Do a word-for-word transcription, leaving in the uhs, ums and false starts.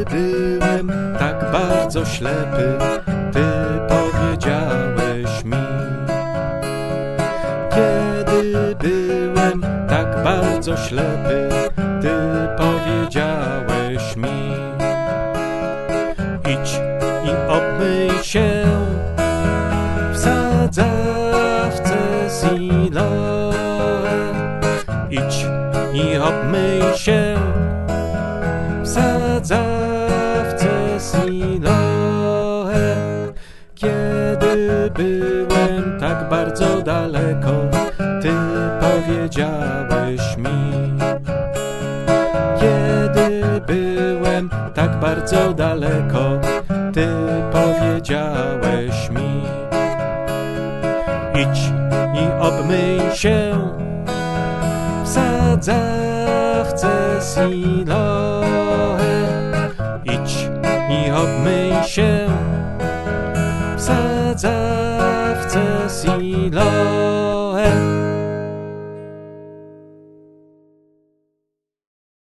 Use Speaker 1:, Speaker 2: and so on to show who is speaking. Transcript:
Speaker 1: byłem tak bardzo ślepy, Ty powiedziałeś mi. Kiedy byłem tak bardzo ślepy, Ty powiedziałeś mi. Idź i obmyj się w sadzawce Siloe. Idź i obmyj się w sadzawce Siloe. Kiedy byłem tak bardzo daleko, Ty powiedziałeś mi. Kiedy byłem tak bardzo daleko, Ty powiedziałeś mi. Idź i obmyj się w sadzawce Siloe. Idź i obmyj się w sadzawce Siloe.